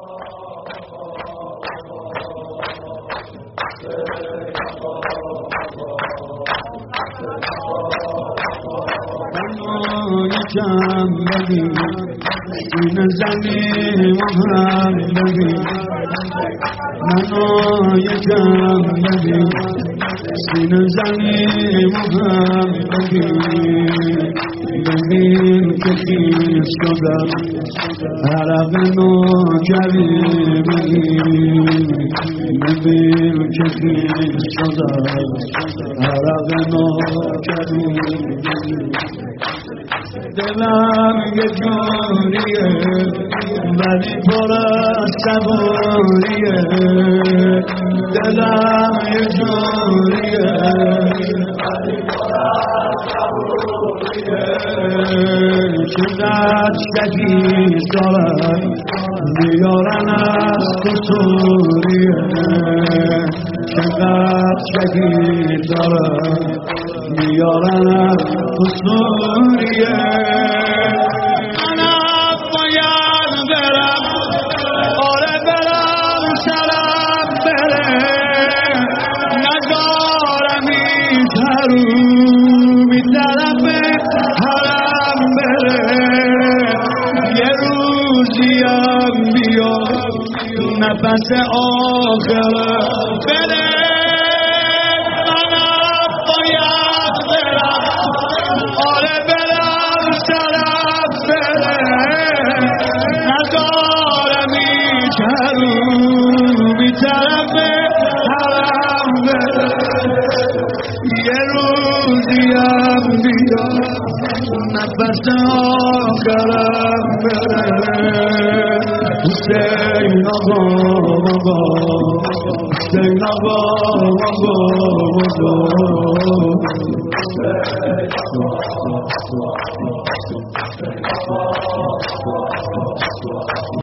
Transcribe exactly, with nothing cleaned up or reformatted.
یکم بگی این زمین محمدی منو یکم بگی این زمین محمدی ببین که خیز شدم عرق نوکری بگیر ببین که خیز شدم عرق نوکری بگیر دلم یه جوریه ولی پر از صبوریه دلم یه جوریه ولی پر از صبوریه چقدر شکیل دارم بیارن از قصوریه چقدر شکیل دارم بیارن از قصوریه منم باید برم آره برم سرم بره ندارم این حروم این طرف حرم بره یه روزیم بیا نفس آخرم بره نفس آخرم بره حسین آقا آقا حسین آقا آقا آقا